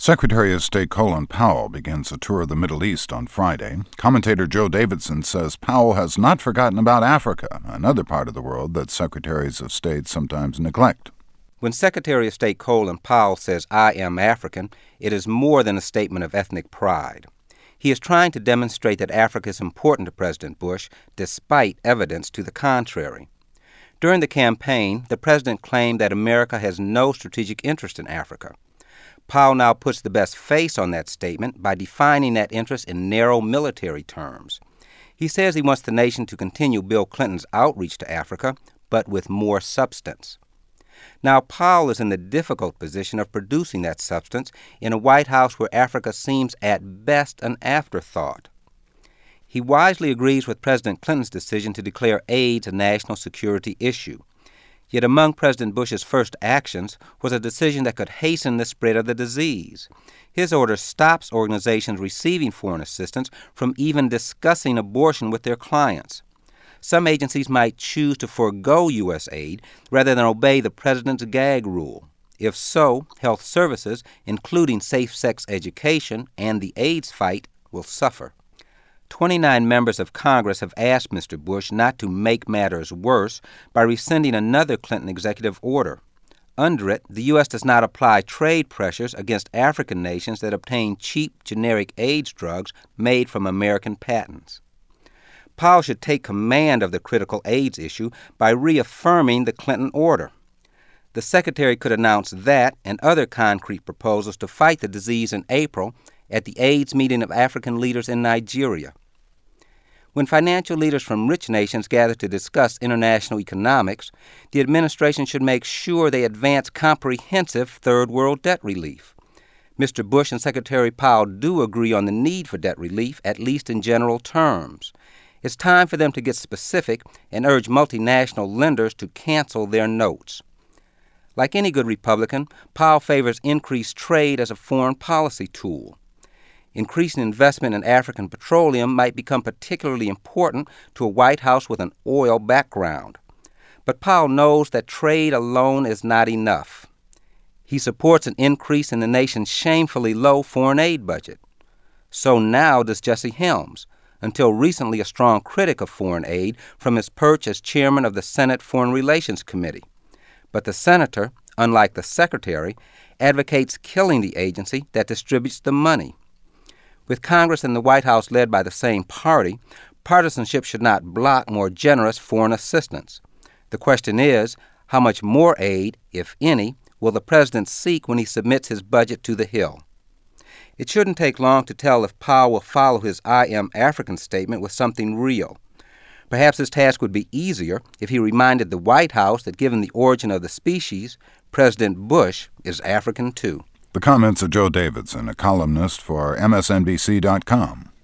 Secretary of State Colin Powell begins a tour of the Middle East on Friday. Commentator Joe Davidson says Powell has not forgotten about Africa, another part of the world that secretaries of state sometimes neglect. When Secretary of State Colin Powell says, "I am African," it is more than a statement of ethnic pride. He is trying to demonstrate that Africa is important to President Bush, despite evidence to the contrary. During the campaign, the president claimed that America has no strategic interest in Africa. Powell now puts the best face on that statement by defining that interest in narrow military terms. He says he wants the nation to continue Bill Clinton's outreach to Africa, but with more substance. Now, Powell is in the difficult position of producing that substance in a White House where Africa seems at best an afterthought. He wisely agrees with President Clinton's decision to declare AIDS a national security issue. Yet among President Bush's first actions was a decision that could hasten the spread of the disease. His order stops organizations receiving foreign assistance from even discussing abortion with their clients. Some agencies might choose to forego U.S. aid rather than obey the president's gag rule. If so, health services, including safe-sex education and the AIDS fight, will suffer. 29 members of Congress have asked Mr. Bush not to make matters worse by rescinding another Clinton executive order. Under it, the U.S. does not apply trade pressures against African nations that obtain cheap generic AIDS drugs made from American patents. Powell should take command of the critical AIDS issue by reaffirming the Clinton order. The Secretary could announce that and other concrete proposals to fight the disease in April at the AIDS meeting of African leaders in Nigeria. When financial leaders from rich nations gather to discuss international economics, the administration should make sure they advance comprehensive third world debt relief. Mr. Bush and Secretary Powell do agree on the need for debt relief, at least in general terms. It's time for them to get specific and urge multinational lenders to cancel their notes. Like any good Republican, Powell favors increased trade as a foreign policy tool. Increasing investment in African petroleum might become particularly important to a White House with an oil background. But Powell knows that trade alone is not enough. He supports an increase in the nation's shamefully low foreign aid budget. So now does Jesse Helms, until recently a strong critic of foreign aid from his perch as chairman of the Senate Foreign Relations Committee. But the senator, unlike the secretary, advocates killing the agency that distributes the money. With Congress and the White House led by the same party, partisanship should not block more generous foreign assistance. The question is, how much more aid, if any, will the president seek when he submits his budget to the Hill? It shouldn't take long to tell if Powell will follow his "I am African" statement with something real. Perhaps his task would be easier if he reminded the White House that given the origin of the species, President Bush is African too. The comments of Joe Davidson, a columnist for MSNBC.com.